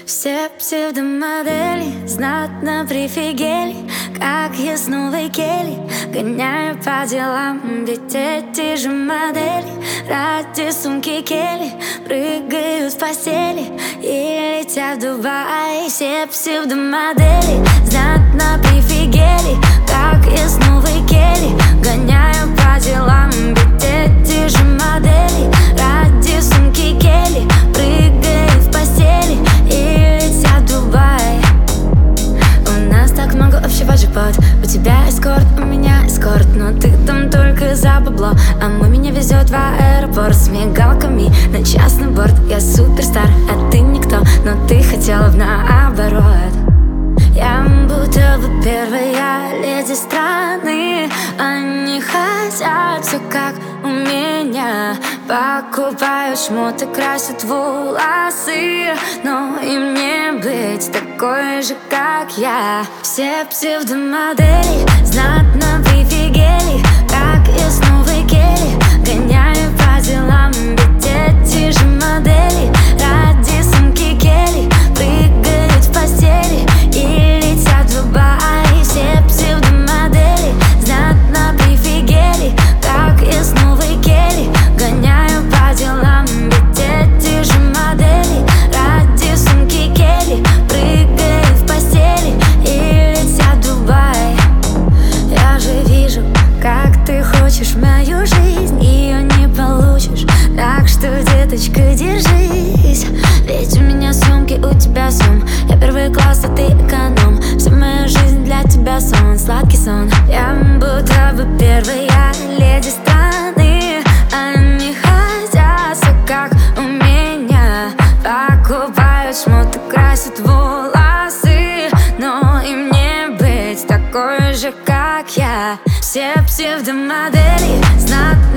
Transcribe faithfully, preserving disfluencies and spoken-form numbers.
Все псевдомодели знатно прифигели, как я с новой кели гоняю по делам. Ведь эти же модели ради сумки Келли прыгают в постели и летят в Дубай. Все псевдомодели знатно прифигели, как я с новой кели гоняю по делам. Ведь эти же модели ради сумки Келли прыгают в постели и летят в Дубай. У нас так много общего, джекпот. У тебя эскорт, у меня эскорт, но ты там только за бабло, а мой меня везет в аэропорт с мигалками на частный борт. Я суперстар, а ты никто, но ты хотела в наоборот. Я будто бы первая леди страны. Они хотят все как у меня. Покупают шмоты, красят волосы, но им не быть такой же, как я. Все псевдомодели знатно прифигели, как я с новой кели гоняю по делам. Ведь эти же модели ради сумки Келли прыгают в постели и летят в Дубай. Все псевдомодели знатно прифигели, как я с новой кели гоняю по делам. Ведь эти же модели ради сумки Келли прыгают в постели и летят в Дубай. Я же вижу, как ты хочешь мою жизнь, ее не получишь, так что, деточка, держись. Ведь у меня сумки, у тебя сум. Я первый класс, а ты эконом. Вся моя жизнь для тебя сон, сладкий сон. Я будто бы первая леди страны. Они хотят все как у меня. Покупают шмоты, красят волосы, но им не быть такой же, как я. Все псевдомодели знатно